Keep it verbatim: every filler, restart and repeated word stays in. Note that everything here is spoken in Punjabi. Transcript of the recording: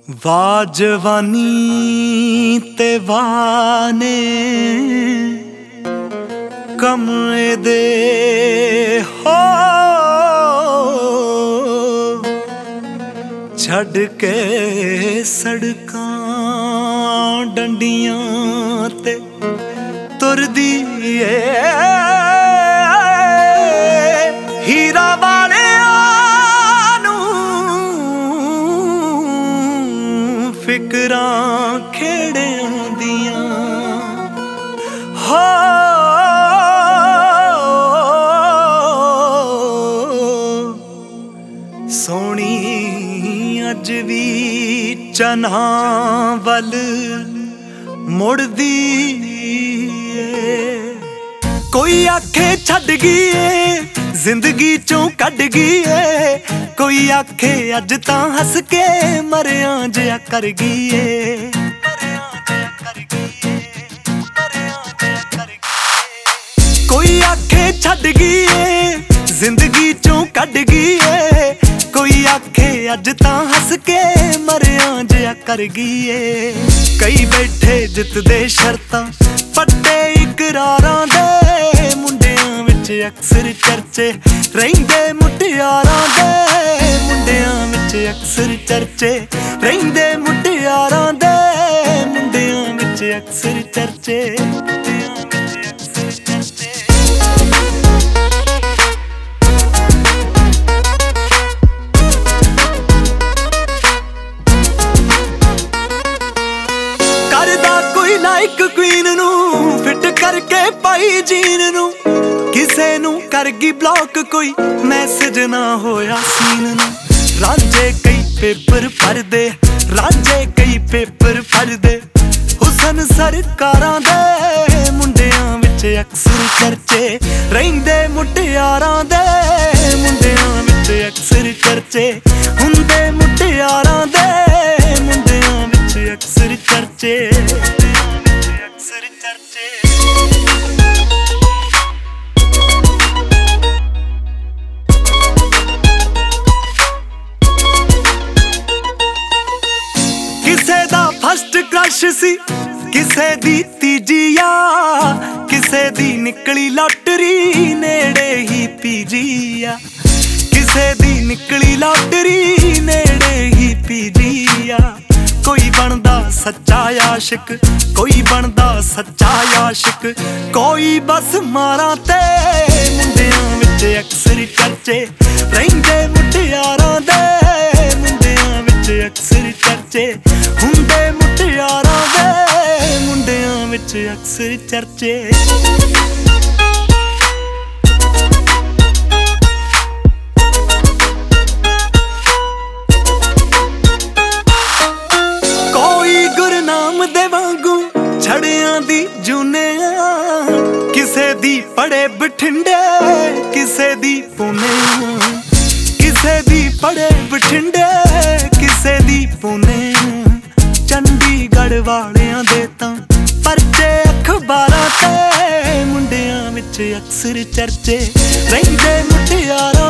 ਵਾਹ ਜਵਾਨੀ ਤੇ ਵਾਹ ਨੇ ਕਮ ਇਹਦੇ ਹੋ ਛੱਡ ਕੇ ਸੜਕਾਂ ਡੰਡੀਆਂ ਤੇ ਤੁਰਦੀ ਏ ਹੀਰਾ ਵਾਲਿਆਂ ਨੂੰ ਫਿਕਰਾਂ ਖੇੜਿਆਂ ਦੀਆਂ ਹੋ ਸੋਹਣੀ ਅੱਜ ਵੀ ਚੰਨਾਂ ਵੱਲ ਮੁੜਦੀ ਏ ਕੋਈ ਆਖੇ ਛੱਡ ਗਈ ਏ ਜ਼ਿੰਦਗੀ ਚੋਂ ਕੱਢ ਗਈ ਏ ਕੋਈ ਆਖੇ ਅੱਜ ਤਾਂ ਹੱਸ ਕੇ ਮਰਿਆਂ ਜਿਹਾ ਕਰ ਗਈ ਏ ਕੋਈ ਆਖੇ ਛੱਡ ਗਈ ਏ ਜ਼ਿੰਦਗੀ ਚੋਂ ਕੱਢ ਗਈ ਏ ਕੋਈ ਆਖੇ ਅੱਜ ਤਾਂ ਹੱਸ ਕੇ ਮਰਿਆਂ ਜਿਹਾ ਕਰ ਗਈ ਏ ਕਈ ਬੈਠੇ ਜਿੱਤਦੇ ਸ਼ਰਤਾਂ ਪੱਟੇ ਇਕਰਾਰਾਂ ਦੇ ਮੁੰਡਿਆਂ ਵਿੱਚ ਅਕਸਰ ਚਰਚੇ ਰਹਿੰਦੇ ਮੁਟਿਆਰਾਂ ਦੇ ਮੁੰਡਿਆਂ ਵਿੱਚ ਅਕਸਰ ਚਰਚੇ ਰਹਿੰਦੇ ਮੁਟਿਆਰਾਂ ਦੇ ਮੁੰਡਿਆਂ ਵਿੱਚ ਅਕਸਰ ਚਰਚੇ ਲਾਈਕ ਕੁਈਨ ਨੂੰ ਫਿੱਟ ਕਰਕੇ ਪਾਈ ਜੀਨ ਨੂੰ ਕਿਸੇ ਨੂੰ ਕਰ ਗਈ ਬਲੌਕ ਕੋਈ ਮੈਸੇਜ ਨਾ ਹੋਇਆ ਸੀਨ ਨੂੰ ਰਾਂਝੇ ਕਈ ਪੇਪਰ ਭਰਦੇ ਰਾਂਝੇ ਕਈ ਪੇਪਰ ਭਰਦੇ ਹੁਸਨ ਸਰਕਾਰਾਂ ਦੇ ਮੁੰਡਿਆਂ ਵਿੱਚ ਅਕਸਰ ਚਰਚੇ ਰਹਿੰਦੇ ਮੁਟਿਆਰਾਂ ਦੇ ਮੁੰਡਿਆਂ ਵਿੱਚ ਅਕਸਰ ਚਰਚੇ ਹੁੰਦੇ ਮੁਟਿਆਰਾਂ ਦੇ ਮੁੰਡਿਆਂ ਵਿੱਚ ਅਕਸਰ ਚਰਚੇ ਕਿਸੇ ਦਾ ਫਸਟ ਕ੍ਰਸ਼ ਸੀ ਕਿਸੇ ਦੀ ਤੀਜੀ ਆ ਕਿਸੇ ਦੀ ਨਿਕਲੀ ਲਾਟਰੀ ਨੇੜੇ ਹੀ ਪੀਜੀ ਆ ਕਿਸੇ ਦੀ ਨਿਕਲੀ ਲਾਟਰੀ ਨੇੜੇ ਹੀ ਪੀਜੀ ਆ ਕੋਈ ਬਣਦਾ ਸੱਚਾ ਆਸ਼ਿਕ ਕੋਈ ਬਣਦਾ ਸੱਚਾ ਆਸ਼ਿਕ ਕੋਈ ਬਸ ਮਾਰਾਂ ਤੇ ਮੁੰਡਿਆਂ ਵਿੱਚ ਅਕਸਰ ਚਰਚੇ ਰਹਿੰਦੇ ਮੁਟਿਆਰਾਂ ਦੇ ਮੁੰਡਿਆਂ ਵਿੱਚ ਅਕਸਰ ਚਰਚੇ ਹੁੰਦੇ ਮੁਟਿਆਰਾਂ ਦੇ ਮੁੰਡਿਆਂ ਵਿੱਚ ਅਕਸਰ ਚਰਚੇ ਛੜਿਆਂ ਦੀ ਜੂਨਿਆਂ ਕਿਸੇ ਦੀ ਪੜੇ ਬਠਿੰਡੇ ਕਿਸੇ ਦੀ ਪੁਣੇ ਕਿਸੇ ਦੀ ਪੜੇ ਬਠਿੰਡੇ ਕਿਸੇ ਦੀ ਪੁਣੇ ਚੰਡੀਗੜ੍ਹ ਵਾਲਿਆਂ ਦੇ ਤਾਂ ਪਰਚੇ ਅਖਬਾਰਾਂ ਤੇ ਮੁੰਡਿਆਂ ਵਿੱਚ ਅਕਸਰ ਚਰਚੇ ਰਹਿੰਦੇ ਮੁਟਿਆਰਾਂ